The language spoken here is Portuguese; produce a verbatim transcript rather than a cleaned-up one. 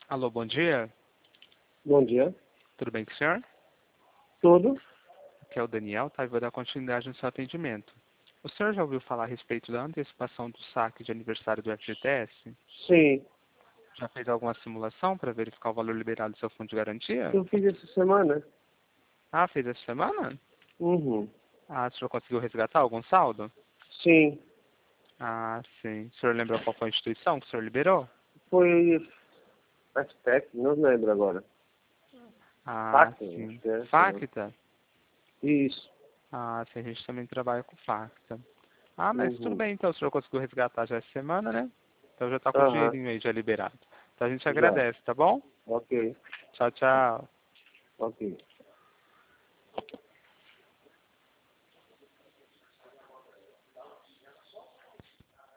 Alô, bom dia. Bom dia. Tudo bem com o senhor? Tudo? Aqui é o Daniel, tá? E vou dar continuidade no seu atendimento. O senhor já ouviu falar a respeito da antecipação do saque de aniversário do F G T S? Sim. Já fez alguma simulação para verificar o valor liberado do seu fundo de garantia? Eu fiz essa semana. Ah, fez essa semana? Uhum. Ah, o senhor conseguiu resgatar algum saldo? Sim. Ah, sim. O senhor lembra qual foi a instituição que o senhor liberou? Foi Aztec, não lembro agora. Ah, Facta, acho sim. que é. Facta? Isso. Ah, sim, a gente também trabalha com Facta. Ah, mas tudo Uhum. bem, então. O senhor conseguiu resgatar já essa semana, né? Então já tá com o Aham. dinheirinho aí já liberado. Então a gente Já. agradece, tá bom? Ok. Tchau, tchau. Ok.